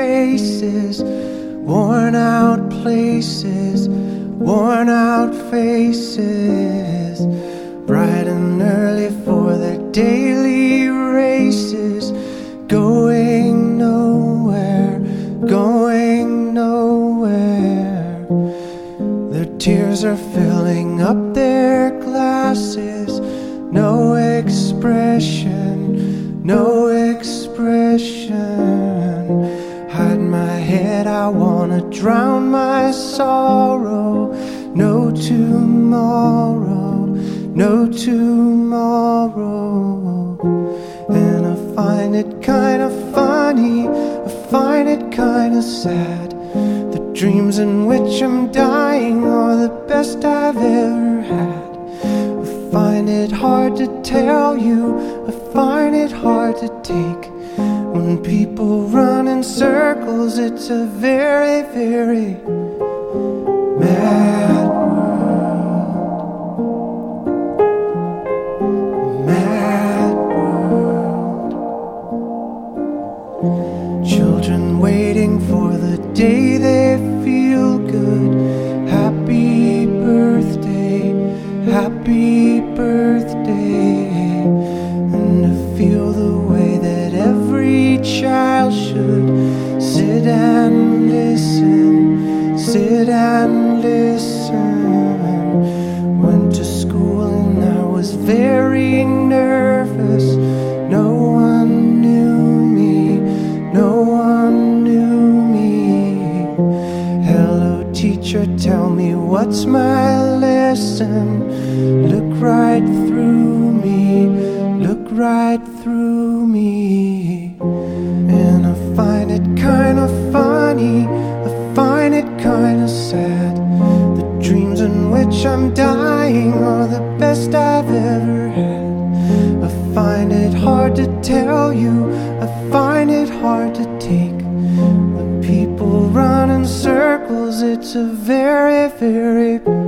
faces, worn out places, worn out faces, bright and early for their daily races, going nowhere, going nowhere. Their tears are filling up their glasses, no expression, no expression. Hide my head, I wanna drown my sorrow. No tomorrow, no tomorrow. And I find it kinda funny, I find it kinda sad. The dreams in which I'm dying are the best I've ever had. I find it hard to tell you, I find it hard to take. When people run in circles, it's a very, very mad world. Mad world. Children waiting for the day they feel good. Happy birthday, happy birthday. And to feel the way that every child should sit and listen, sit and listen. Went to school and I was very nervous. No one knew me, no one knew me. Hello teacher, tell me what's my lesson. Look right through me, look right through me. And I find it kinda funny, I find it kinda sad. The dreams in which I'm dying are the best I've ever had. I find it hard to tell you, I find it hard to take. When people run in circles, it's a very, very